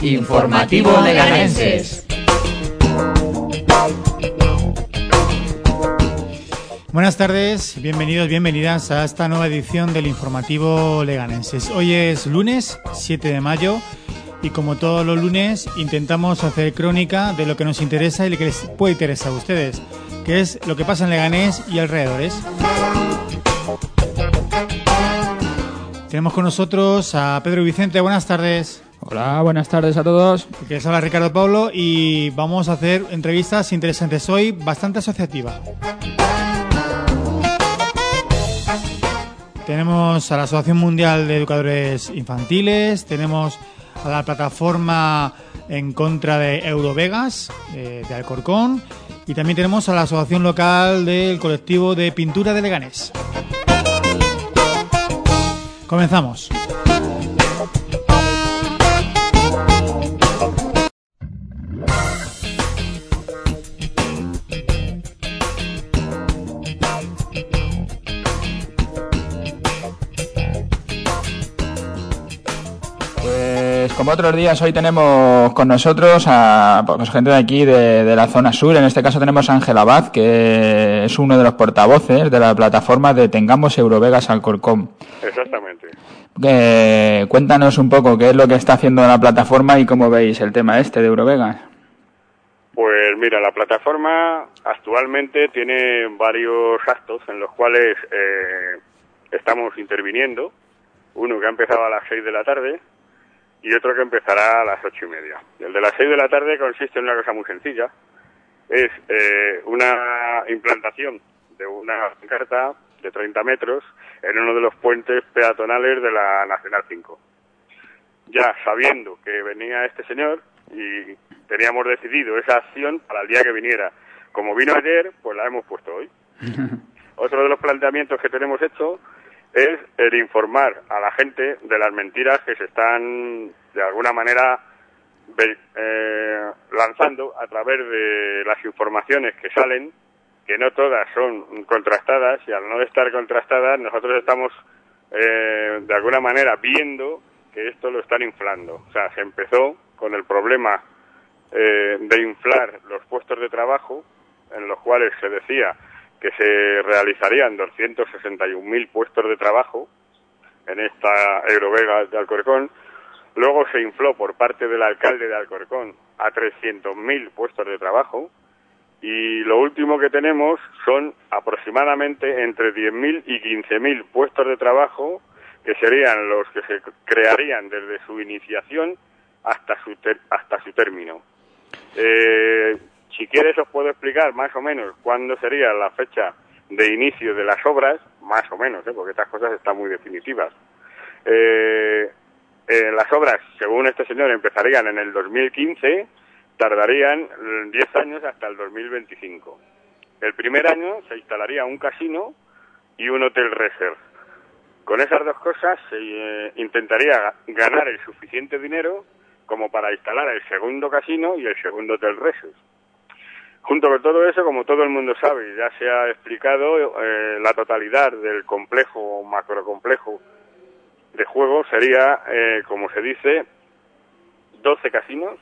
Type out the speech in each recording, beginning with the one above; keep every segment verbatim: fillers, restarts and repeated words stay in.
Informativo Leganenses. Buenas tardes, bienvenidos, bienvenidas a esta nueva edición del Informativo Leganenses. Hoy es lunes siete de mayo y como todos los lunes intentamos hacer crónica de lo que nos interesa y lo que les puede interesar a ustedes, que es lo que pasa en Leganés y alrededores. Tenemos con nosotros a Pedro Vicente. Buenas tardes. Hola, buenas tardes a todos. Que les habla Ricardo Pablo y vamos a hacer entrevistas interesantes hoy, bastante asociativa. Tenemos a la Asociación Mundial de Educadores Infantiles, tenemos a la plataforma en contra de Eurovegas, eh, de Alcorcón, y también tenemos a la Asociación Local del Colectivo de Pintura de Leganés. Comenzamos. Pues como otros días, hoy tenemos con nosotros a pues, gente de aquí, de, de la zona sur. En este caso tenemos a Ángel Abad, que es uno de los portavoces de la plataforma de Tengamos Eurovegas Alcorcón. Exactamente. Eh, cuéntanos un poco qué es lo que está haciendo la plataforma y cómo veis el tema este de Eurovegas. Pues mira, la plataforma actualmente tiene varios actos en los cuales eh, estamos interviniendo. Uno que ha empezado a las seis de la tarde y otro que empezará a las ocho y media. El de las seis de la tarde consiste en una cosa muy sencilla. Es eh, una implantación de una pancarta de treinta metros en uno de los puentes peatonales de la Nacional cinco. Ya sabiendo que venía este señor y teníamos decidido esa acción para el día que viniera. Como vino ayer, pues la hemos puesto hoy. Otro de los planteamientos que tenemos hecho es el informar a la gente de las mentiras que se están, de alguna manera, eh, lanzando a través de las informaciones que salen, que no todas son contrastadas, y al no estar contrastadas, nosotros estamos, eh, de alguna manera, viendo que esto lo están inflando. O sea, se empezó con el problema eh, de inflar los puestos de trabajo, en los cuales se decía que se realizarían doscientos sesenta y un mil puestos de trabajo en esta Eurovegas de Alcorcón. Luego se infló por parte del alcalde de Alcorcón a trescientos mil puestos de trabajo. Y lo último que tenemos son aproximadamente entre diez mil y quince mil puestos de trabajo, que serían los que se crearían desde su iniciación hasta su, ter- hasta su término. Eh... Si quieres os puedo explicar más o menos cuándo sería la fecha de inicio de las obras, más o menos, ¿eh? Porque estas cosas están muy definitivas. Eh, eh, las obras, según este señor, empezarían en el dos mil quince, tardarían diez años hasta el dos mil veinticinco. El primer año se instalaría un casino y un hotel resort. Con esas dos cosas se eh, intentaría ganar el suficiente dinero como para instalar el segundo casino y el segundo hotel resort. Junto con todo eso, como todo el mundo sabe, ya se ha explicado, eh, la totalidad del complejo, macrocomplejo de juego sería, eh, como se dice, doce casinos,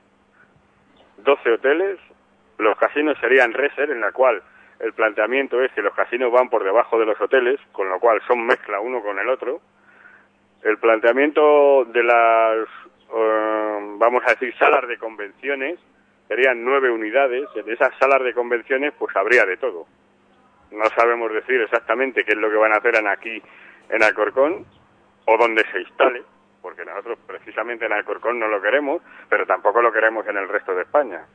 doce hoteles. Los casinos serían resort, en la cual el planteamiento es que los casinos van por debajo de los hoteles, con lo cual son mezcla uno con el otro. El planteamiento de las, eh, vamos a decir, salas de convenciones, serían nueve unidades. En esas salas de convenciones pues habría de todo. No sabemos decir exactamente qué es lo que van a hacer en aquí en Alcorcón o donde se instale, porque nosotros precisamente en Alcorcón no lo queremos, pero tampoco lo queremos en el resto de España.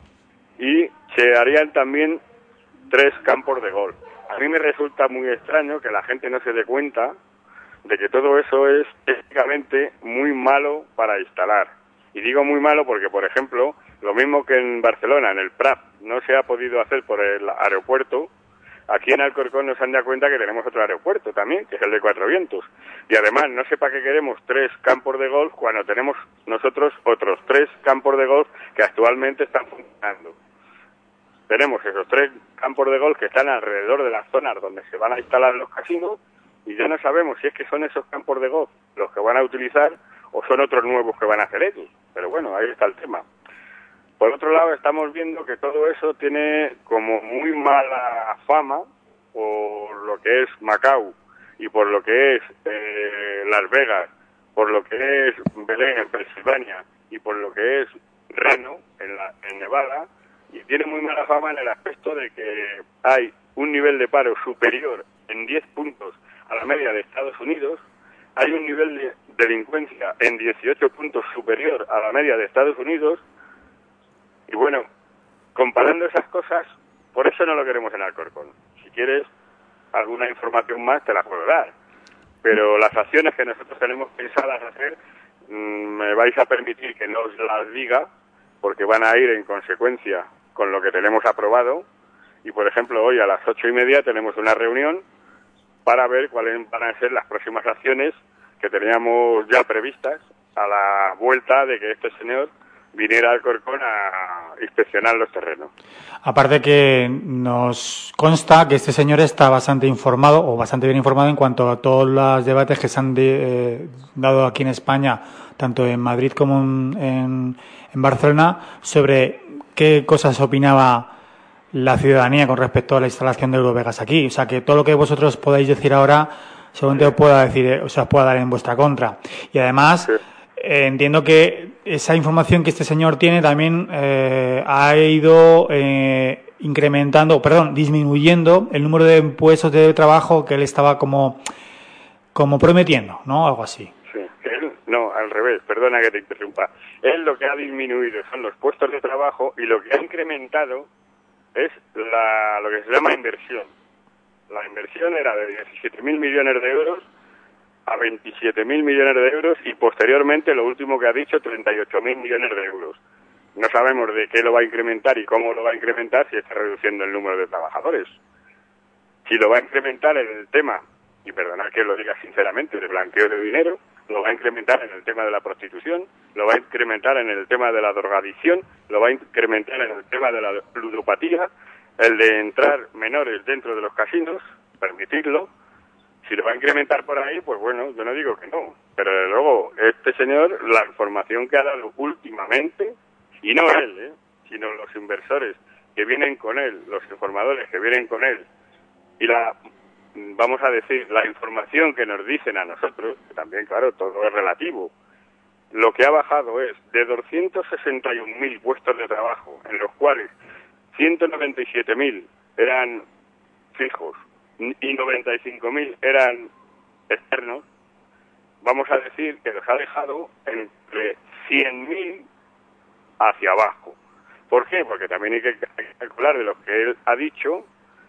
Y se harían también tres campos de golf. A mí me resulta muy extraño que la gente no se dé cuenta de que todo eso es técnicamente muy malo para instalar. Y digo muy malo porque, por ejemplo, lo mismo que en Barcelona, en el Prat, no se ha podido hacer por el aeropuerto, aquí en Alcorcón nos han dado cuenta que tenemos otro aeropuerto también, que es el de Cuatro Vientos. Y además, no sé para qué queremos tres campos de golf cuando tenemos nosotros otros tres campos de golf que actualmente están funcionando. Tenemos esos tres campos de golf que están alrededor de las zonas donde se van a instalar los casinos y ya no sabemos si es que son esos campos de golf los que van a utilizar o son otros nuevos que van a hacer ellos. Pero bueno, ahí está el tema. Por otro lado, estamos viendo que todo eso tiene como muy mala fama por lo que es Macao y por lo que es eh, Las Vegas, por lo que es Belén en Pensilvania y por lo que es Reno en, la, en Nevada, y tiene muy mala fama en el aspecto de que hay un nivel de paro superior en diez puntos a la media de Estados Unidos, hay un nivel de delincuencia en dieciocho puntos superior a la media de Estados Unidos, y bueno, comparando esas cosas, por eso no lo queremos en Alcorcón. Si quieres alguna información más te la puedo dar, pero las acciones que nosotros tenemos pensadas hacer, mmm, me vais a permitir que no os las diga, porque van a ir en consecuencia con lo que tenemos aprobado, y por ejemplo hoy a las ocho y media tenemos una reunión para ver cuáles van a ser las próximas acciones que teníamos ya previstas a la vuelta de que este señor viniera al Alcorcón a inspeccionar los terrenos. Aparte que nos consta que este señor está bastante informado o bastante bien informado en cuanto a todos los debates que se han de, eh, dado aquí en España, tanto en Madrid como en, en, en Barcelona, sobre qué cosas opinaba la ciudadanía con respecto a la instalación de Eurovegas aquí. O sea, que todo lo que vosotros podáis decir ahora, seguramente os pueda decir, o sea, os pueda dar en vuestra contra. Y además, sí. eh, entiendo que esa información que este señor tiene también eh, ha ido eh, incrementando, perdón, disminuyendo el número de puestos de trabajo que él estaba como, como prometiendo, ¿no? Algo así. Sí, él, no, al revés, perdona que te interrumpa. Él lo que ha disminuido son los puestos de trabajo y lo que ha incrementado es la, lo que se llama inversión. La inversión era de diecisiete mil millones de euros a veintisiete mil millones de euros y posteriormente, lo último que ha dicho, treinta y ocho mil millones de euros. No sabemos de qué lo va a incrementar y cómo lo va a incrementar si está reduciendo el número de trabajadores. Si lo va a incrementar en el tema, y perdonad que lo diga sinceramente, de blanqueo de dinero, lo va a incrementar en el tema de la prostitución, lo va a incrementar en el tema de la drogadicción, lo va a incrementar en el tema de la ludopatía, el de entrar menores dentro de los casinos, permitirlo. Si lo va a incrementar por ahí, pues bueno, yo no digo que no. Pero desde luego, este señor, la información que ha dado últimamente, y no él, ¿eh? sino los inversores que vienen con él, los informadores que vienen con él, y la, vamos a decir, la información que nos dicen a nosotros, que también, claro, todo es relativo, lo que ha bajado es de doscientos sesenta y un mil puestos de trabajo, en los cuales ciento noventa y siete mil eran fijos y noventa y cinco mil eran externos, vamos a decir que los ha dejado entre cien mil hacia abajo. ¿Por qué? Porque también hay que calcular de lo que él ha dicho,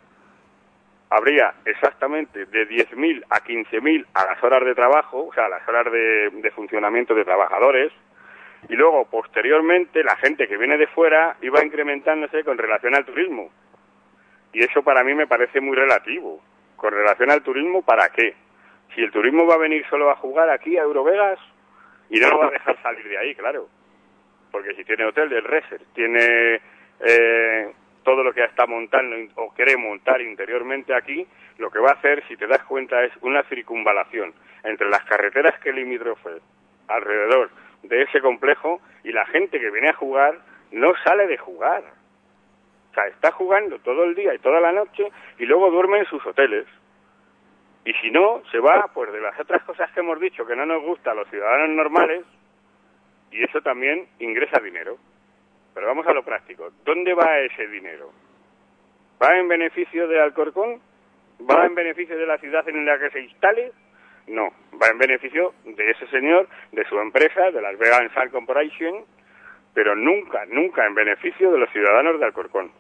habría exactamente de diez mil a quince mil a las horas de trabajo, o sea, a las horas de, de funcionamiento de trabajadores, y luego, posteriormente, la gente que viene de fuera iba incrementándose con relación al turismo. Y eso para mí me parece muy relativo. Con relación al turismo, ¿para qué? Si el turismo va a venir solo a jugar aquí a Eurovegas y no lo va a dejar salir de ahí, claro. Porque si tiene hotel del Reser, tiene eh, todo lo que está montando o quiere montar interiormente aquí, lo que va a hacer, si te das cuenta, es una circunvalación entre las carreteras que limítrofes alrededor de ese complejo, y la gente que viene a jugar no sale de jugar. O sea, está jugando todo el día y toda la noche y luego duerme en sus hoteles. Y si no, se va pues de las otras cosas que hemos dicho que no nos gusta a los ciudadanos normales, y eso también ingresa dinero. Pero vamos a lo práctico. ¿Dónde va ese dinero? ¿Va en beneficio de Alcorcón? ¿Va en beneficio de la ciudad en la que se instale? No, va en beneficio de ese señor, de su empresa, de Las Vegas Salt Corporation, pero nunca, nunca en beneficio de los ciudadanos de Alcorcón.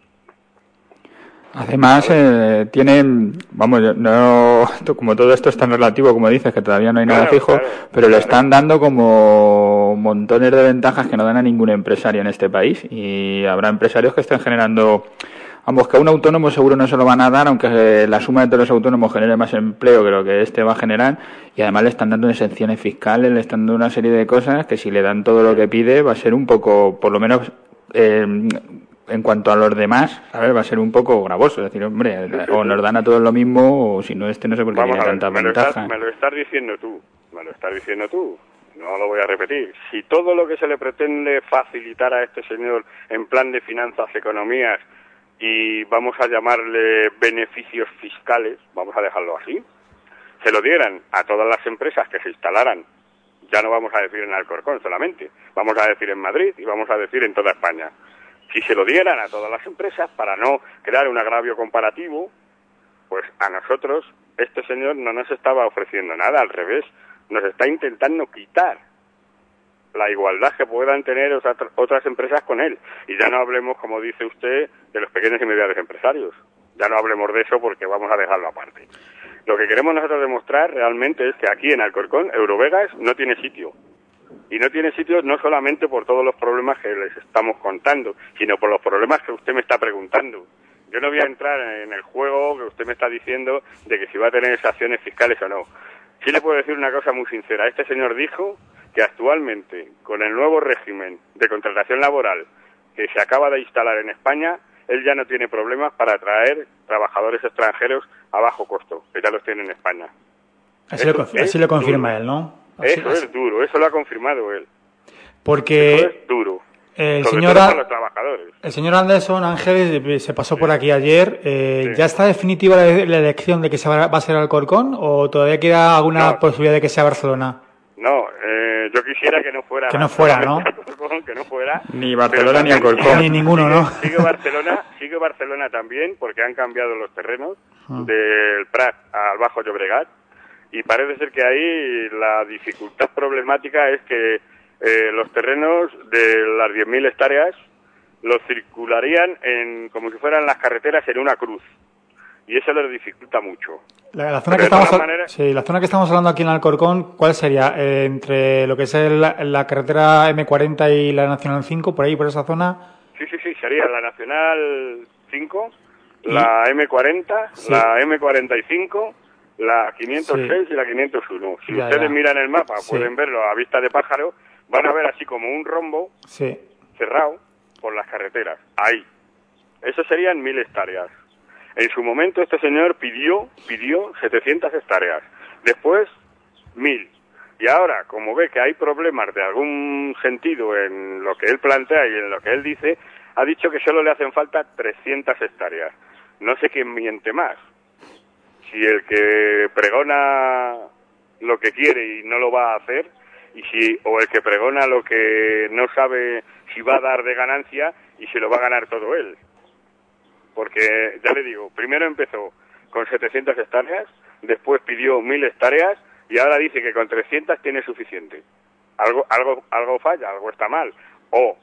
Además, eh, tienen, vamos, no, como todo esto es tan relativo, como dices, que todavía no hay nada claro, fijo, claro, pero claro. le están dando como montones de ventajas que no dan a ningún empresario en este país, y habrá empresarios que estén generando, vamos, que a un autónomo seguro no se lo van a dar, aunque la suma de todos los autónomos genere más empleo que lo que este va a generar, y además le están dando exenciones fiscales, le están dando una serie de cosas que si le dan todo lo que pide va a ser un poco, por lo menos, eh, en cuanto a los demás, a ver, va a ser un poco gravoso. Es decir, hombre, sí, sí, o nos dan a todos lo mismo, o si no, este no sé por qué Vamos tiene a ver, tanta me ventaja. Lo estás, me lo estás diciendo tú, me lo estás diciendo tú. no lo voy a repetir, si todo lo que se le pretende facilitar a este señor en plan de finanzas, economías y vamos a llamarle beneficios fiscales, vamos a dejarlo así, se lo dieran a todas las empresas que se instalaran, ya no vamos a decir en Alcorcón solamente, vamos a decir en Madrid y vamos a decir en toda España. Si se lo dieran a todas las empresas para no crear un agravio comparativo, pues a nosotros este señor no nos estaba ofreciendo nada, al revés, nos está intentando quitar la igualdad que puedan tener otras empresas con él. Y ya no hablemos, como dice usted, de los pequeños y medianos empresarios. Ya no hablemos de eso porque vamos a dejarlo aparte. Lo que queremos nosotros demostrar realmente es que aquí en Alcorcón, Eurovegas no tiene sitio. Y no tiene sitio no solamente por todos los problemas que les estamos contando, sino por los problemas que usted me está preguntando. Yo no voy a entrar en el juego que usted me está diciendo de que si va a tener sanciones fiscales o no. Sí le puedo decir una cosa muy sincera. Este señor dijo que actualmente, con el nuevo régimen de contratación laboral que se acaba de instalar en España, él ya no tiene problemas para atraer trabajadores extranjeros a bajo costo, que ya los tiene en España. Así, lo, así lo confirma duro. Él, ¿no? Así, eso así. es duro, eso lo ha confirmado él. Porque eso es duro. El Sobre señor, todo para los trabajadores. El señor Anderson Ángeles se pasó sí. por aquí ayer. Eh, sí. ¿Ya está definitiva la, la elección de que se va, va a ser Alcorcón o todavía queda alguna no. posibilidad de que sea Barcelona? No, eh, yo quisiera que no fuera. Que no fuera, ¿no? Alcorcón, que no fuera. Ni Barcelona ni Alcorcón. Ni ninguno, sigue, ¿no? Sigue Barcelona, sigue Barcelona también porque han cambiado los terrenos uh. del Prat al Bajo Llobregat y parece ser que ahí la dificultad problemática es que Eh, los terrenos de las diez mil hectáreas los circularían en como si fueran las carreteras en una cruz y eso les dificulta mucho. La, la, zona, que estamos, maneras... sí, la zona que estamos hablando aquí en Alcorcón, ¿cuál sería? Eh, entre lo que es el, la carretera eme cuarenta y la Nacional cinco, por ahí, por esa zona. Sí, sí, sí, sería la Nacional cinco, ¿Y? la eme cuarenta, sí. la eme cuarenta y cinco, la quinientos seis sí. y la quinientos uno. Si ya, ustedes ya. miran el mapa, sí. pueden verlo a vista de pájaro. Van a ver así como un rombo sí. cerrado por las carreteras. Ahí. Eso serían mil hectáreas. En su momento este señor pidió, pidió setecientas hectáreas. Después, mil. Y ahora, como ve que hay problemas de algún sentido en lo que él plantea y en lo que él dice, ha dicho que solo le hacen falta trescientas hectáreas. No sé quién miente más. Si el que pregona lo que quiere y no lo va a hacer, y si o el que pregona lo que no sabe si va a dar de ganancia y se lo va a ganar todo él. Porque, ya le digo, primero empezó con setecientas hectáreas, después pidió mil hectáreas y ahora dice que con trescientas tiene suficiente. Algo algo algo falla, algo está mal. O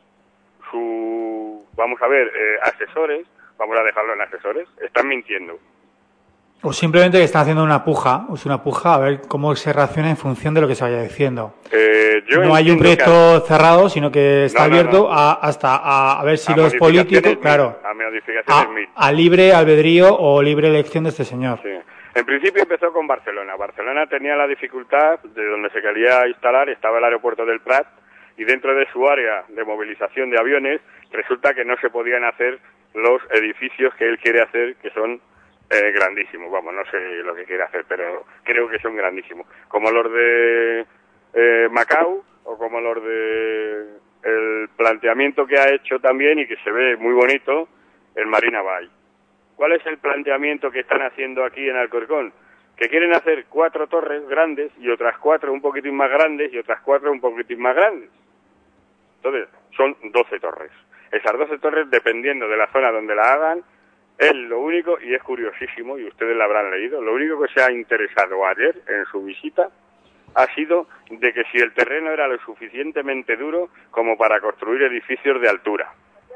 su, vamos a ver, eh, asesores, vamos a dejarlo en asesores, están mintiendo. O simplemente que están haciendo una puja, es una puja a ver cómo se reacciona en función de lo que se vaya diciendo. Eh, yo no hay un proyecto que... cerrado, sino que está no, no, abierto no. A, hasta a, a ver si a los políticos, claro, a, modificaciones a, a libre albedrío o libre elección de este señor. Sí. En principio empezó con Barcelona. Barcelona tenía la dificultad de donde se quería instalar, estaba el aeropuerto del Prat, y dentro de su área de movilización de aviones resulta que no se podían hacer los edificios que él quiere hacer, que son Eh, grandísimos, vamos, no sé lo que quiere hacer, pero creo que son grandísimos, como los de eh, Macao o como los de el planteamiento que ha hecho también y que se ve muy bonito, el Marina Bay. ¿Cuál es el planteamiento que están haciendo aquí en Alcorcón? Que quieren hacer cuatro torres grandes y otras cuatro un poquitín más grandes y otras cuatro un poquitín más grandes. Entonces, son doce torres. Esas doce torres, dependiendo de la zona donde la hagan, él lo único, y es curiosísimo, y ustedes lo habrán leído, lo único que se ha interesado ayer en su visita ha sido de que si el terreno era lo suficientemente duro como para construir edificios de altura.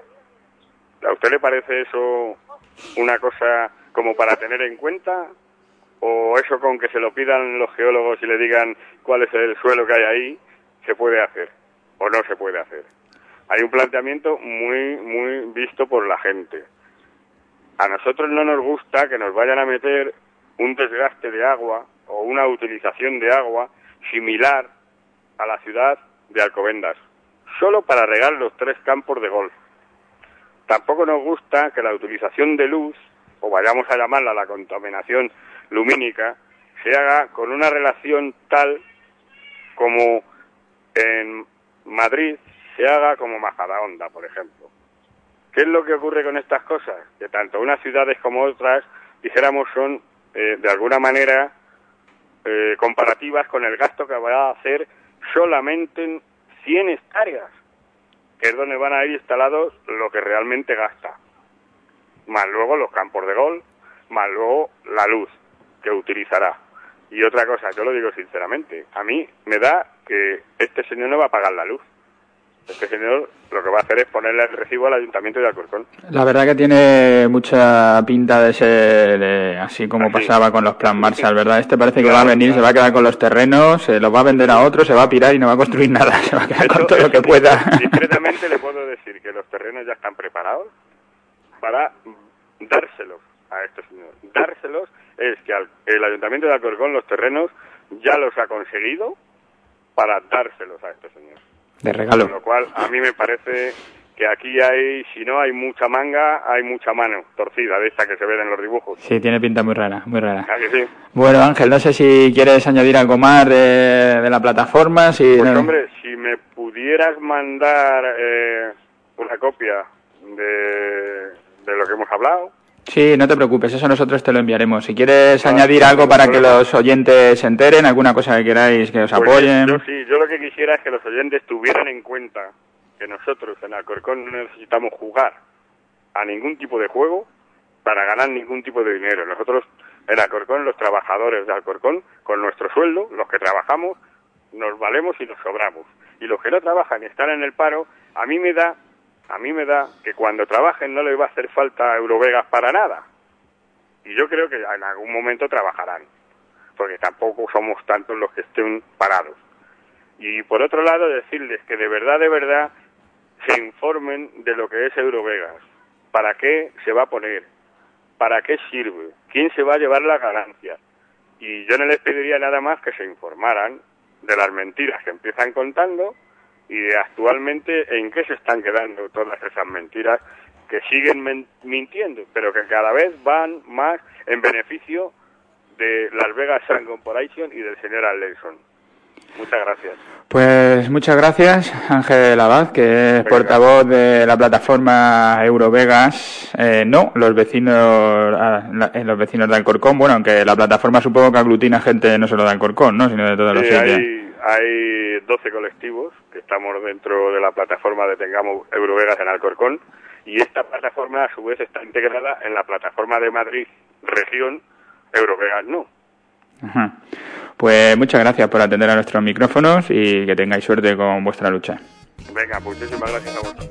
¿A usted le parece eso una cosa como para tener en cuenta? ¿O eso con que se lo pidan los geólogos y le digan cuál es el suelo que hay ahí, se puede hacer o no se puede hacer? Hay un planteamiento muy, muy visto por la gente. A nosotros no nos gusta que nos vayan a meter un desgaste de agua o una utilización de agua similar a la ciudad de Alcobendas, solo para regar los tres campos de golf. Tampoco nos gusta que la utilización de luz, o vayamos a llamarla la contaminación lumínica, se haga con una relación tal como en Madrid se haga como Majadahonda, por ejemplo. ¿Qué es lo que ocurre con estas cosas? Que tanto unas ciudades como otras, dijéramos, son eh, de alguna manera eh, comparativas con el gasto que va a hacer solamente en cien hectáreas, que es donde van a ir instalados lo que realmente gasta. Más luego los campos de golf, más luego la luz que utilizará. Y otra cosa, yo lo digo sinceramente, a mí me da que este señor no va a pagar la luz. Este señor lo que va a hacer es ponerle el recibo al Ayuntamiento de Alcorcón. La verdad que tiene mucha pinta de ser eh, así como así pasaba con los Plan Marshall, ¿verdad? Este parece que claro, va a venir, claro. Se va a quedar con los terrenos, se los va a vender a otro, se va a pirar y no va a construir nada, se va a quedar Eso, con todo lo que pueda. Discretamente le puedo decir que los terrenos ya están preparados para dárselos a este señor. Dárselos es que al, el Ayuntamiento de Alcorcón los terrenos ya los ha conseguido para dárselos a este señor. De regalo. Con lo cual, a mí me parece que aquí hay, si no hay mucha manga, hay mucha mano torcida de esta que se ve en los dibujos. Sí, tiene pinta muy rara, muy rara. ¿Ah, que sí? Bueno, Ángel, no sé si quieres añadir algo más de, de la plataforma. Si... Pues hombre, si me pudieras mandar eh, una copia de, de lo que hemos hablado. Sí, no te preocupes, eso nosotros te lo enviaremos. Si quieres ah, añadir algo para que los oyentes se enteren, alguna cosa que queráis que os pues apoyen. Yo sí, yo lo que quisiera es que los oyentes tuvieran en cuenta que nosotros en Alcorcón no necesitamos jugar a ningún tipo de juego para ganar ningún tipo de dinero. Nosotros en Alcorcón, los trabajadores de Alcorcón, con nuestro sueldo, los que trabajamos, nos valemos y nos sobramos. Y los que no trabajan y están en el paro, a mí me da... A mí me da que cuando trabajen no les va a hacer falta Eurovegas para nada. Y yo creo que en algún momento trabajarán, porque tampoco somos tantos los que estén parados. Y por otro lado, decirles que de verdad, de verdad, se informen de lo que es Eurovegas. ¿Para qué se va a poner? ¿Para qué sirve? ¿Quién se va a llevar las ganancias? Y yo no les pediría nada más que se informaran de las mentiras que empiezan contando y de actualmente en qué se están quedando todas esas mentiras que siguen men- mintiendo, pero que cada vez van más en beneficio de Las Vegas Sands Corporation y del señor Allenson. Muchas gracias. Pues muchas gracias, Ángel Abad, que es portavoz de la plataforma Eurovegas. Eh, no, los vecinos ah, la, los vecinos de Alcorcón, bueno, aunque la plataforma supongo que aglutina gente no solo de Alcorcón, ¿no?, sino de todos sí, los sitios. Hay, hay doce colectivos que estamos dentro de la plataforma de Tengamos Eurovegas en Alcorcón, y esta plataforma a su vez está integrada en la plataforma de Madrid Región Eurovegas No. Ajá. Pues muchas gracias por atender a nuestros micrófonos y que tengáis suerte con vuestra lucha. Venga, muchísimas gracias a vosotros.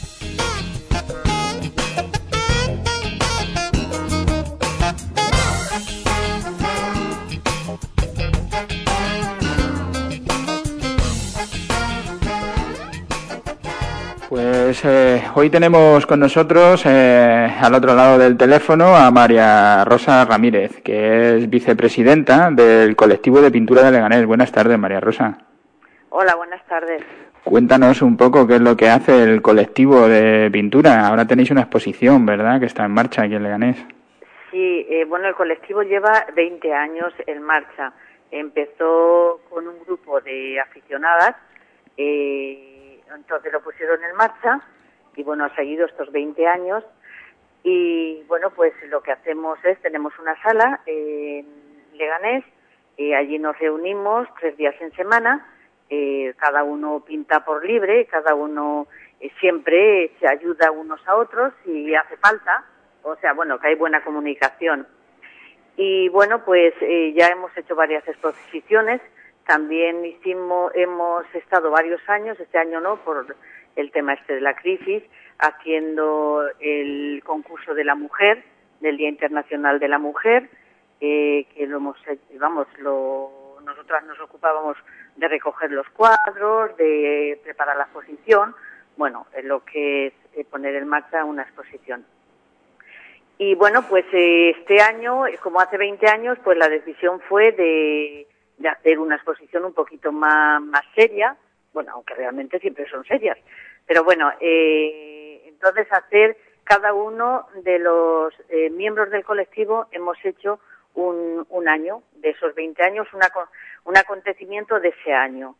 Pues eh, hoy tenemos con nosotros eh, al otro lado del teléfono a María Rosa Ramírez, que es vicepresidenta del colectivo de pintura de Leganés. Buenas tardes, María Rosa. Hola, buenas tardes. Cuéntanos un poco qué es lo que hace el colectivo de pintura. Ahora tenéis una exposición, ¿verdad?, que está en marcha aquí en Leganés. Sí, eh, bueno, el colectivo lleva veinte años en marcha. Empezó con un grupo de aficionadas, eh, entonces lo pusieron en marcha y bueno, ha seguido estos veinte años y bueno, pues lo que hacemos es, tenemos una sala en Leganés, eh, allí nos reunimos tres días en semana, eh, cada uno pinta por libre, cada uno eh, siempre se ayuda unos a otros si hace falta, o sea, bueno, que hay buena comunicación. Y bueno, pues eh, ya hemos hecho varias exposiciones. También hicimos, hemos estado varios años, este año no, por el tema este de la crisis, haciendo el concurso de la mujer, del Día Internacional de la Mujer, eh, que lo hemos, vamos, lo, nosotras nos ocupábamos de recoger los cuadros, de preparar la exposición, bueno, lo que es eh, poner en marcha una exposición. Y bueno, pues eh, este año, como hace veinte años, pues la decisión fue de de hacer una exposición un poquito más, más seria, bueno, aunque realmente siempre son serias, pero bueno, eh, entonces hacer cada uno de los eh, miembros del colectivo hemos hecho un, un año, de esos veinte años, una, un acontecimiento de ese año.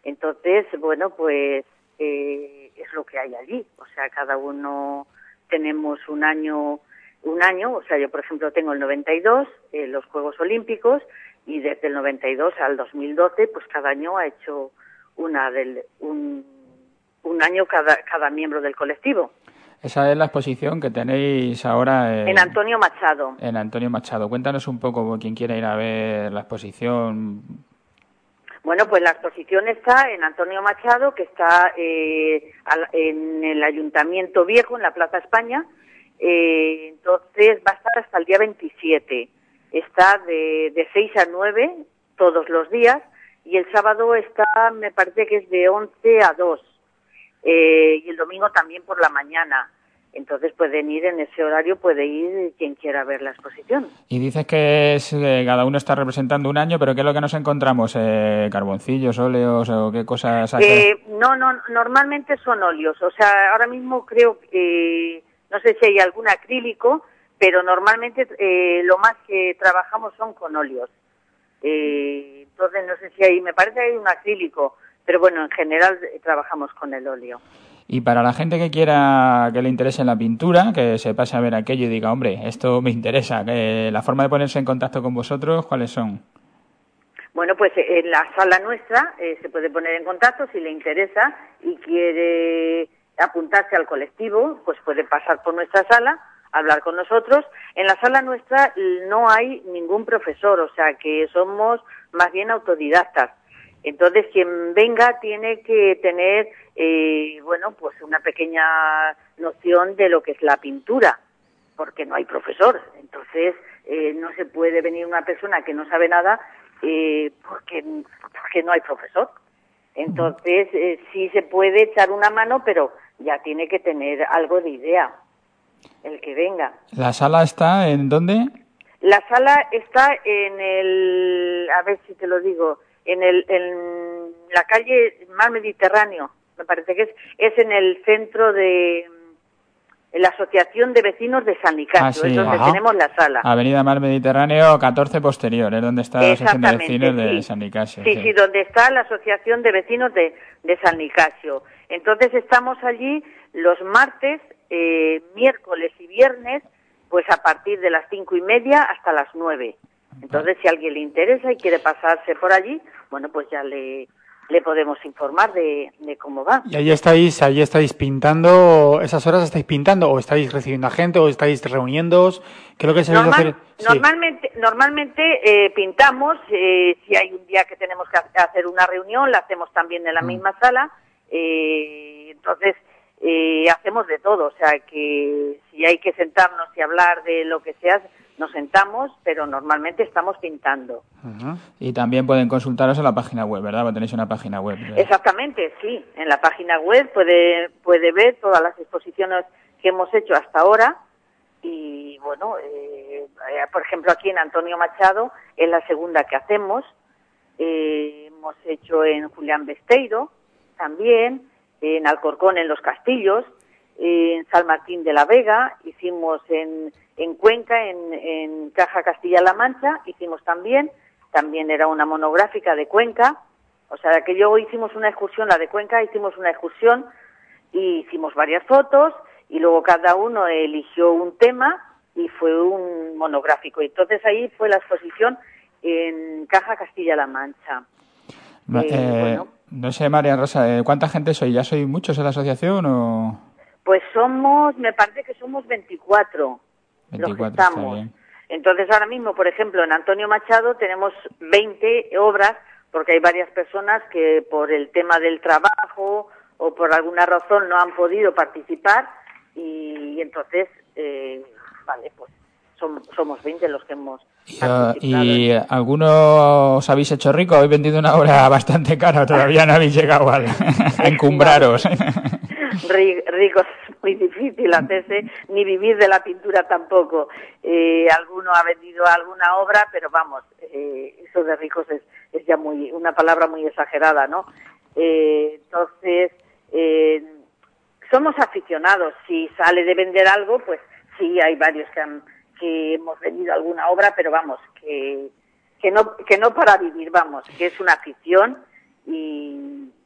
Entonces, bueno, pues eh, es lo que hay allí. O sea, cada uno tenemos un año, un año. O sea, yo, por ejemplo, tengo el noventa y dos, eh, los Juegos Olímpicos, y desde el noventa y dos al dos mil doce, pues cada año ha hecho una del, un, un año cada, cada miembro del colectivo. Esa es la exposición que tenéis ahora en, en Antonio Machado. En Antonio Machado. Cuéntanos un poco, quien quiera ir a ver la exposición. Bueno, pues la exposición está en Antonio Machado, que está eh, en el Ayuntamiento Viejo, en la Plaza España. Eh, entonces va a estar hasta el día veintisiete. Está de, de seis a nueve todos los días, y el sábado está, me parece que es de once a dos, eh, y el domingo también por la mañana. Entonces pueden ir en ese horario, puede ir quien quiera ver la exposición. Y dices que es, eh, cada uno está representando un año, pero ¿qué es lo que nos encontramos? Eh, ¿Carboncillos, óleos o qué cosas? Eh, no, no, normalmente son óleos. O sea, ahora mismo creo que, eh, no sé si hay algún acrílico, pero normalmente eh, lo más que trabajamos son con óleos. Eh, entonces no sé si hay, me parece que hay un acrílico, pero bueno, en general eh, trabajamos con el óleo. Y para la gente que quiera, que le interese la pintura, que se pase a ver aquello y diga, hombre, esto me interesa, que la forma de ponerse en contacto con vosotros, ¿cuáles son? Bueno, pues en la sala nuestra eh, se puede poner en contacto si le interesa y quiere apuntarse al colectivo, pues puede pasar por nuestra sala, hablar con nosotros. En la sala nuestra no hay ningún profesor, o sea que somos más bien autodidactas. Entonces, quien venga tiene que tener, eh, bueno, pues una pequeña noción de lo que es la pintura, porque no hay profesor. Entonces, eh, no se puede venir una persona que no sabe nada eh, porque, porque no hay profesor. Entonces, eh, sí se puede echar una mano, pero ya tiene que tener algo de idea el que venga. ¿La sala está en dónde? La sala está en el, a ver si te lo digo, en el en la calle Mar Mediterráneo, me parece que es, es en el centro de en la Asociación de Vecinos de San Nicasio, ah, sí, es donde ajá. tenemos la sala. Avenida Mar Mediterráneo catorce posterior, es donde está la Asociación de Vecinos de sí. San Nicasio. Sí, sí, sí, donde está la Asociación de Vecinos de, de San Nicasio. Entonces estamos allí los martes, eh, miércoles y viernes, pues a partir de las cinco y media hasta las nueve. Entonces, si a alguien le interesa y quiere pasarse por allí, bueno, pues ya le, le podemos informar de, de cómo va. ¿Y ahí estáis, ahí estáis pintando, esas horas estáis pintando, o estáis recibiendo a gente, o estáis reuniéndoos? ¿Qué es lo que sabéis Normal, hacer? Sí. Normalmente, normalmente eh, pintamos, eh, si hay un día que tenemos que hacer una reunión, la hacemos también en la mm. misma sala, eh, entonces eh, hacemos de todo, o sea que si hay que sentarnos y hablar de lo que sea, nos sentamos, pero normalmente estamos pintando. Uh-huh. Y también pueden consultaros en la página web, ¿verdad? Porque tenéis una página web. ¿verdad? Exactamente, sí. En la página web puede puede ver todas las exposiciones que hemos hecho hasta ahora. Y bueno, eh, por ejemplo, aquí en Antonio Machado es la segunda que hacemos. Eh, hemos hecho en Julián Besteiro también, en Alcorcón, en Los Castillos, en San Martín de la Vega, hicimos en en Cuenca, en, en Caja Castilla-La Mancha, hicimos también, también era una monográfica de Cuenca, o sea que yo hicimos una excursión, la de Cuenca, hicimos una excursión y hicimos varias fotos y luego cada uno eligió un tema y fue un monográfico. Y entonces ahí fue la exposición en Caja Castilla-La Mancha. No, eh, eh, bueno. no sé, María Rosa, ¿cuánta gente soy? ¿Ya sois muchos en la asociación o...? Pues somos, me parece que somos veinticuatro. Los que estamos. Entonces ahora mismo, por ejemplo, en Antonio Machado tenemos veinte obras, porque hay varias personas que por el tema del trabajo o por alguna razón no han podido participar y, y entonces, eh, vale, pues som, somos veinte los que hemos participado. ¿Y algunos os habéis hecho rico? ¿Habéis vendido una obra bastante cara? ¿Todavía no habéis llegado a, a encumbraros? Ricos es muy difícil hacerse, ni vivir de la pintura tampoco. Eh, alguno ha vendido alguna obra, pero vamos, eh, eso de ricos es, es ya muy una palabra muy exagerada, ¿no? Eh, entonces, eh, somos aficionados. Si sale de vender algo, pues sí, hay varios que, han, que hemos vendido alguna obra, pero vamos, que, que, no, que no para vivir, vamos, que es una afición y...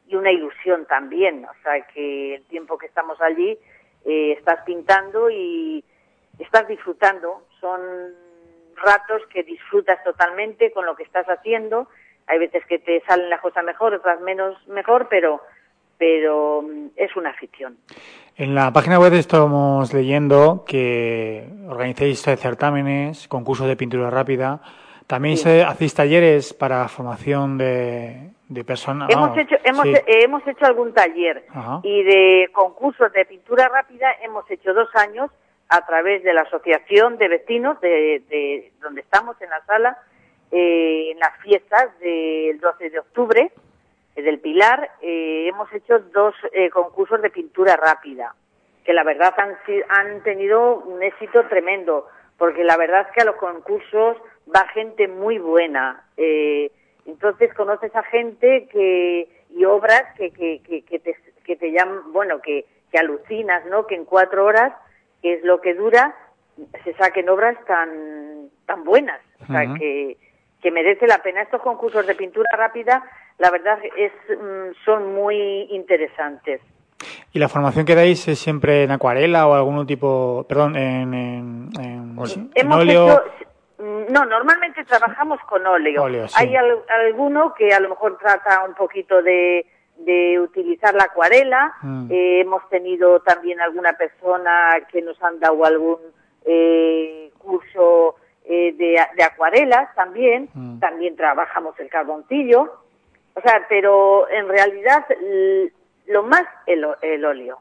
y una ilusión también. O sea, que el tiempo que estamos allí eh, estás pintando y estás disfrutando. Son ratos que disfrutas totalmente con lo que estás haciendo. Hay veces que te salen las cosas mejor, otras menos mejor, pero pero es una afición. En la página web estamos leyendo que organizáis certámenes, concursos de pintura rápida. También Sí. se, hacéis talleres para formación de, de personas. Hemos vamos, hecho hemos sí. eh, hemos hecho algún taller Ajá. y de concursos de pintura rápida hemos hecho dos años a través de la asociación de vecinos de, de donde estamos en la sala eh, en las fiestas del doce de octubre eh, del Pilar. Eh, hemos hecho dos eh, concursos de pintura rápida que la verdad han si- han tenido un éxito tremendo, porque la verdad es que a los concursos va gente muy buena. Eh, entonces conoces a gente que y obras que que que, que te que te llaman, bueno, que que alucinas, ¿no? Que en cuatro horas, que es lo que dura, se saquen obras tan tan buenas. O sea, Ujú. que que merece la pena. Estos concursos de pintura rápida, la verdad es mm, son muy interesantes. ¿Y la formación que dais es siempre en acuarela o algún tipo, perdón, en, en, en, en Hemos óleo? hecho, no, normalmente trabajamos con óleo. Óleo, sí. Hay al- alguno que a lo mejor trata un poquito de, de utilizar la acuarela. Mm. Eh, hemos tenido también alguna persona que nos han dado algún eh, curso eh, de, de acuarelas también. Mm. También trabajamos el carboncillo. O sea, pero en realidad l- lo más el, o- el óleo.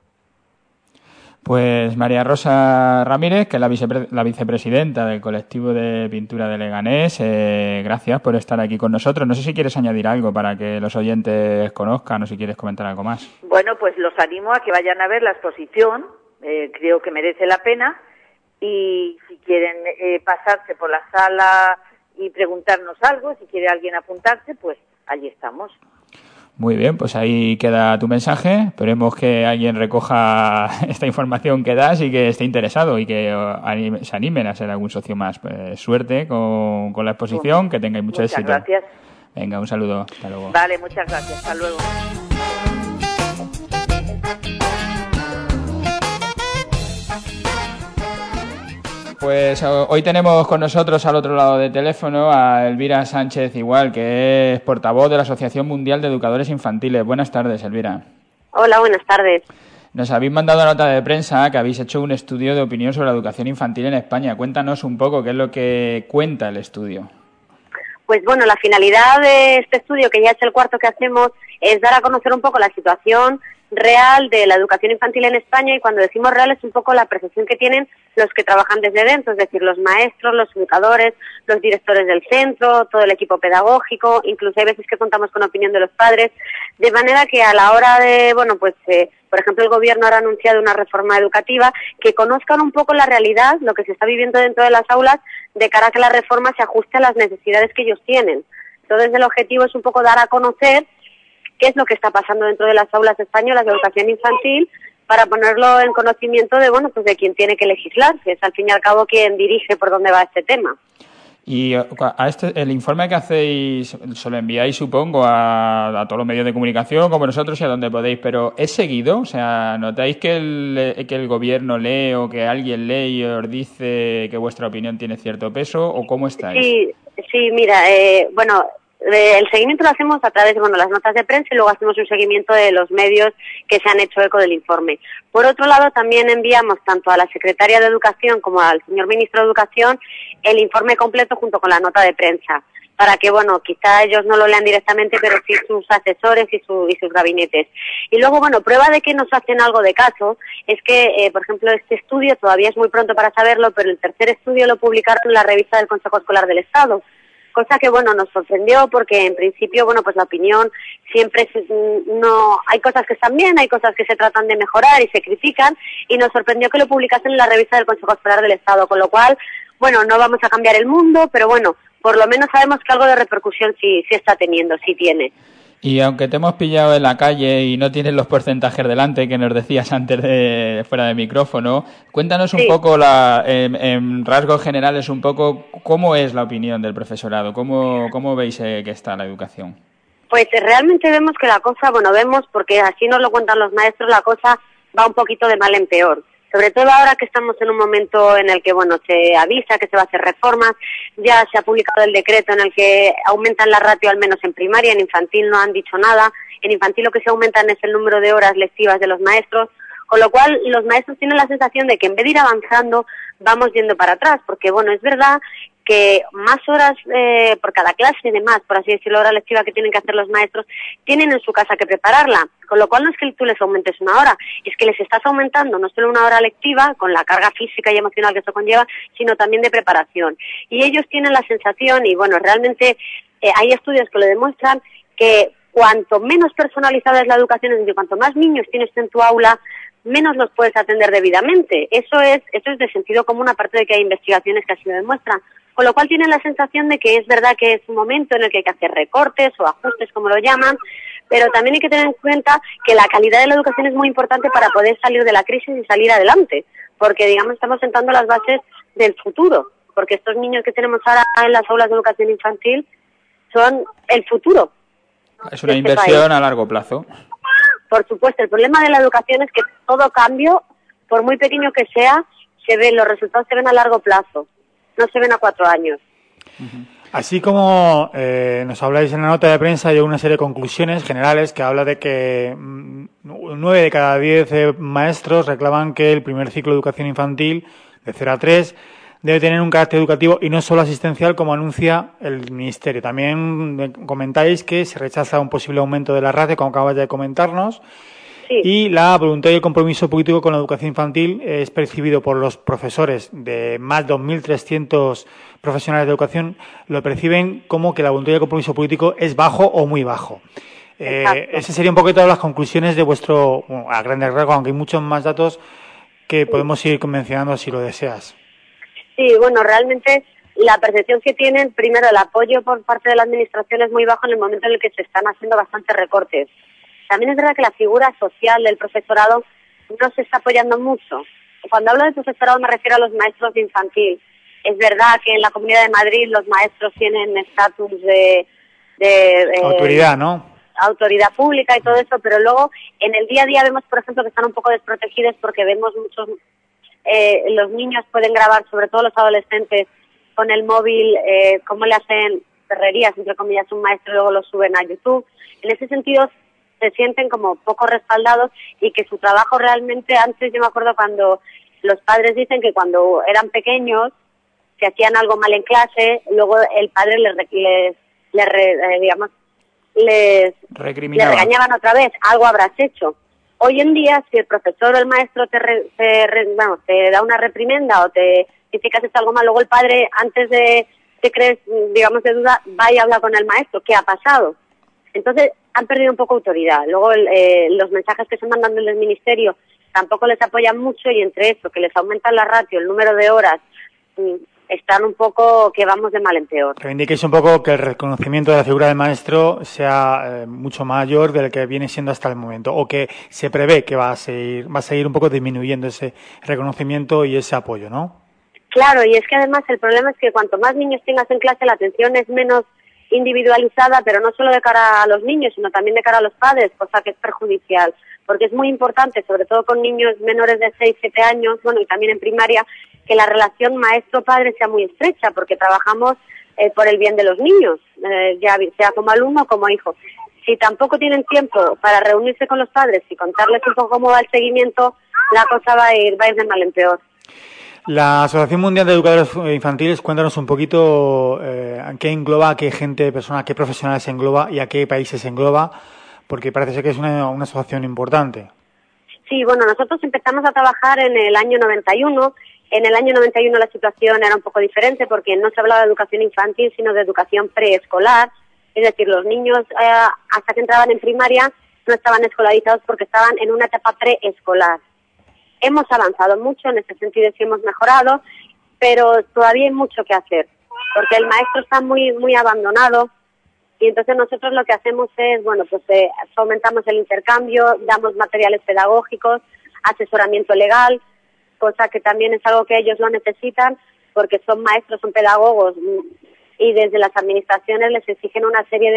Pues María Rosa Ramírez, que es la, vicepre- la vicepresidenta del colectivo de pintura de Leganés, eh, gracias por estar aquí con nosotros. No sé si quieres añadir algo para que los oyentes conozcan o si quieres comentar algo más. Bueno, pues los animo a que vayan a ver la exposición, eh, creo que merece la pena, y si quieren eh, pasarse por la sala y preguntarnos algo, si quiere alguien apuntarse, pues allí estamos. Muy bien, pues ahí queda tu mensaje. Esperemos que alguien recoja esta información que das y que esté interesado y que eh, anime- se animen a ser algún socio más. Pues suerte con, con la exposición, que tengáis mucho Muchas éxito. gracias. Venga, un saludo. Hasta luego. Vale, muchas gracias. Hasta luego. Pues o- hoy tenemos con nosotros al otro lado del teléfono a Elvira Sánchez Igual, que es portavoz de la Asociación Mundial de Educadores Infantiles. Buenas tardes, Elvira. Hola, buenas tardes. Nos habéis mandado nota de prensa que habéis hecho un estudio de opinión sobre la educación infantil en España. Cuéntanos un poco qué es lo que cuenta el estudio. Pues bueno, la finalidad de este estudio, que ya es el cuarto que hacemos, es dar a conocer un poco la situación real de la educación infantil en España, y cuando decimos real es un poco la percepción que tienen los que trabajan desde dentro, es decir, los maestros, los educadores, los directores del centro, todo el equipo pedagógico, incluso hay veces que contamos con opinión de los padres, de manera que a la hora de, bueno, pues, eh, por ejemplo, el gobierno ahora ha anunciado una reforma educativa, que conozcan un poco la realidad, lo que se está viviendo dentro de las aulas, de cara a que la reforma se ajuste a las necesidades que ellos tienen. Entonces, el objetivo es un poco dar a conocer qué es lo que está pasando dentro de las aulas españolas de educación infantil, para ponerlo en conocimiento de, bueno, pues de quien tiene que legislar, que es al fin y al cabo quien dirige por dónde va este tema. Y eh, a este, el informe que hacéis, se lo enviáis, supongo, a, a todos los medios de comunicación, como nosotros, y a donde podéis, pero ¿es seguido? O sea, ¿notáis que el, que el gobierno lee o que alguien lee y os dice que vuestra opinión tiene cierto peso, o cómo estáis? Sí, sí, mira, eh, bueno, eh, el seguimiento lo hacemos a través de, bueno, las notas de prensa, y luego hacemos un seguimiento de los medios que se han hecho eco del informe. Por otro lado, también enviamos tanto a la Secretaria de Educación como al señor Ministro de Educación el informe completo junto con la nota de prensa, para que, bueno, quizá ellos no lo lean directamente, pero sí sus asesores y, su, y sus gabinetes. Y luego, bueno, prueba de que nos hacen algo de caso es que, eh, por ejemplo, este estudio, todavía es muy pronto para saberlo, pero el tercer estudio lo publicaron en la revista del Consejo Escolar del Estado, cosa que, bueno, nos sorprendió porque, en principio, bueno, pues la opinión siempre es, no, hay cosas que están bien, hay cosas que se tratan de mejorar y se critican, y nos sorprendió que lo publicasen en la revista del Consejo Escolar del Estado, con lo cual, bueno, no vamos a cambiar el mundo, pero bueno, por lo menos sabemos que algo de repercusión sí, sí está teniendo, sí tiene. Y aunque te hemos pillado en la calle y no tienes los porcentajes delante que nos decías antes de fuera de micrófono, cuéntanos un Sí. poco, la, en, en rasgos generales, un poco cómo es la opinión del profesorado, cómo, cómo veis eh, que está la educación. Pues realmente vemos que la cosa, bueno, vemos, porque así nos lo cuentan los maestros, la cosa va un poquito de mal en peor. Sobre todo ahora que estamos en un momento en el que, bueno, se avisa que se va a hacer reformas, ya se ha publicado el decreto en el que aumentan la ratio al menos en primaria, en infantil no han dicho nada, en infantil lo que se aumentan es el número de horas lectivas de los maestros, con lo cual los maestros tienen la sensación de que en vez de ir avanzando, vamos yendo para atrás, porque, bueno, es verdad que más horas eh, por cada clase de más, por así decirlo, hora lectiva que tienen que hacer los maestros, tienen en su casa que prepararla, con lo cual no es que tú les aumentes una hora, es que les estás aumentando no solo una hora lectiva, con la carga física y emocional que eso conlleva, sino también de preparación. Y ellos tienen la sensación, y bueno, realmente eh, hay estudios que lo demuestran, que cuanto menos personalizada es la educación, es decir, cuanto más niños tienes en tu aula, menos los puedes atender debidamente. Eso es, eso es de sentido común, aparte de que hay investigaciones que así lo demuestran. Con lo cual tienen la sensación de que es verdad que es un momento en el que hay que hacer recortes o ajustes, como lo llaman, pero también hay que tener en cuenta que la calidad de la educación es muy importante para poder salir de la crisis y salir adelante, porque, digamos, estamos sentando las bases del futuro, porque estos niños que tenemos ahora en las aulas de educación infantil son el futuro. Es una de este inversión país. a largo plazo. Por supuesto, el problema de la educación es que todo cambio, por muy pequeño que sea, se ve, los resultados se ven a largo plazo, no se ven a cuatro años. Así como eh, nos habláis en la nota de prensa, hay una serie de conclusiones generales que habla de que mm, nueve de cada diez eh, maestros reclaman que el primer ciclo de educación infantil, de cero a tres, debe tener un carácter educativo y no solo asistencial, como anuncia el Ministerio. También comentáis que se rechaza un posible aumento de la ratio, como acabas de comentarnos. Sí. Y la voluntad y el compromiso político con la educación infantil es percibido por los profesores de más de dos mil trescientos profesionales de educación, lo perciben como que la voluntad y el compromiso político es bajo o muy bajo. Eh, ese sería un poquito las conclusiones de vuestro, bueno, a grandes rasgos, aunque hay muchos más datos que sí. podemos ir mencionando si lo deseas. Sí, bueno, realmente la percepción que tienen, primero, el apoyo por parte de la administración es muy bajo en el momento en el que se están haciendo bastantes recortes. También es verdad que la figura social del profesorado no se está apoyando mucho. Cuando hablo de profesorado me refiero a los maestros de infantil. Es verdad que en la Comunidad de Madrid los maestros tienen estatus de, de eh, autoridad, ¿no? Autoridad pública y todo eso, pero luego en el día a día vemos, por ejemplo, que están un poco desprotegidos porque vemos muchos, eh, los niños pueden grabar, sobre todo los adolescentes, con el móvil, eh, cómo le hacen perrerías, entre comillas, un maestro y luego lo suben a YouTube. En ese sentido, se sienten como poco respaldados y que su trabajo realmente, antes yo me acuerdo cuando los padres dicen que cuando eran pequeños, que hacían algo mal en clase, luego el padre les, les, les eh, digamos, les, les regañaban otra vez, algo habrás hecho. Hoy en día, si el profesor o el maestro te, re, te, re, bueno, te da una reprimenda o te dice que haces algo mal, luego el padre, antes de te crees, digamos, de duda, va y habla con el maestro, ¿qué ha pasado? Entonces, han perdido un poco autoridad. Luego, eh, los mensajes que están mandando del ministerio tampoco les apoyan mucho y entre eso, que les aumentan la ratio, el número de horas, están un poco que vamos de mal en peor. Reivindiquéis un poco que el reconocimiento de la figura del maestro sea eh, mucho mayor del que viene siendo hasta el momento, o que se prevé que va a seguir, va a seguir un poco disminuyendo ese reconocimiento y ese apoyo, ¿no? Claro, y es que además el problema es que cuanto más niños tengas en clase, la atención es menos individualizada, pero no solo de cara a los niños, sino también de cara a los padres, cosa que es perjudicial, porque es muy importante, sobre todo con niños menores de seis, siete años, bueno, y también en primaria, que la relación maestro-padre sea muy estrecha, porque trabajamos eh, por el bien de los niños, eh, ya sea como alumno o como hijo. Si tampoco tienen tiempo para reunirse con los padres y contarles un poco cómo va el seguimiento, la cosa va a ir, va a ir de mal en peor. La Asociación Mundial de Educadores Infantiles, cuéntanos un poquito eh, a qué engloba, a qué gente, personas, a qué profesionales engloba y a qué países engloba, porque parece ser que es una, una asociación importante. Sí, bueno, nosotros empezamos a trabajar en el año noventa y uno. En el año noventa y uno la situación era un poco diferente porque no se hablaba de educación infantil, sino de educación preescolar. Es decir, los niños eh, hasta que entraban en primaria no estaban escolarizados porque estaban en una etapa preescolar. Hemos avanzado mucho, en ese sentido sí hemos mejorado, pero todavía hay mucho que hacer, porque el maestro está muy muy abandonado y entonces nosotros lo que hacemos es, bueno, pues eh, fomentamos el intercambio, damos materiales pedagógicos, asesoramiento legal, cosa que también es algo que ellos lo necesitan porque son maestros, son pedagogos y desde las administraciones les exigen una serie de,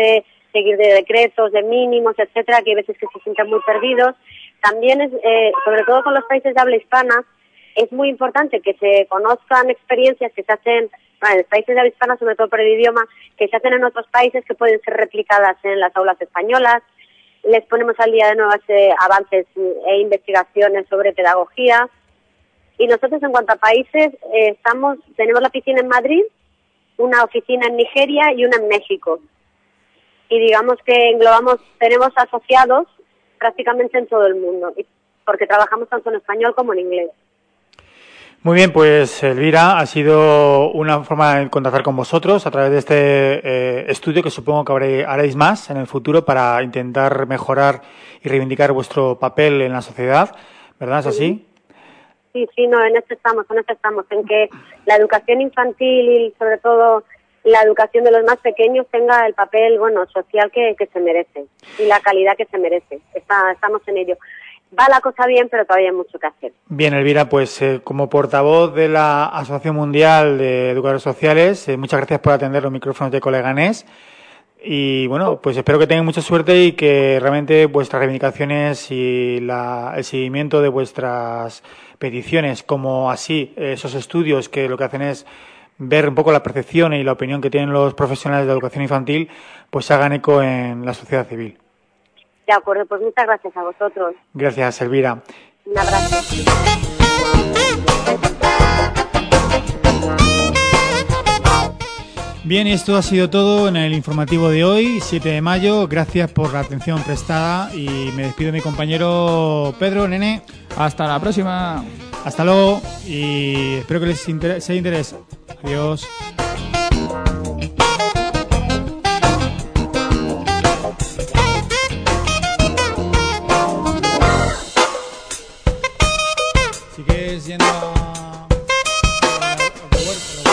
seguir de decretos, de mínimos, etcétera, que hay veces que se sienten muy perdidos. También es, eh, sobre todo con los países de habla hispana, es muy importante que se conozcan experiencias que se hacen, bueno, en los países de habla hispana, sobre todo por el idioma, que se hacen en otros países que pueden ser replicadas en las aulas españolas. Les ponemos al día de nuevos eh, avances e investigaciones sobre pedagogía. Y nosotros, en cuanto a países, eh, estamos tenemos la oficina en Madrid, una oficina en Nigeria y una en México. Y digamos que englobamos, tenemos asociados prácticamente en todo el mundo, porque trabajamos tanto en español como en inglés. Muy bien, pues Elvira, ha sido una forma de contactar con vosotros a través de este eh, estudio que supongo que haréis más en el futuro para intentar mejorar y reivindicar vuestro papel en la sociedad, ¿verdad? ¿Es así? Sí, sí, no, en esto estamos, en esto estamos, en que la educación infantil y sobre todo la educación de los más pequeños tenga el papel, bueno, social que, que se merece y la calidad que se merece. Está, estamos en ello. Va la cosa bien, pero todavía hay mucho que hacer. Bien, Elvira, pues eh, como portavoz de la Asociación Mundial de Educadores Sociales, eh, muchas gracias por atender los micrófonos de Coleganés. Y bueno, pues espero que tengan mucha suerte y que realmente vuestras reivindicaciones y la, el seguimiento de vuestras peticiones, como así esos estudios que lo que hacen es ver un poco la percepción y la opinión que tienen los profesionales de educación infantil, pues hagan eco en la sociedad civil. De acuerdo, pues muchas gracias a vosotros. Gracias, Elvira. Un abrazo. Bien, esto ha sido todo en el informativo de hoy, siete de mayo. Gracias por la atención prestada y me despido de mi compañero Pedro, Nene. Hasta la próxima. Hasta luego y espero que les inter- sea de interés. Adiós. Sigues yendo a... a... a... a... a...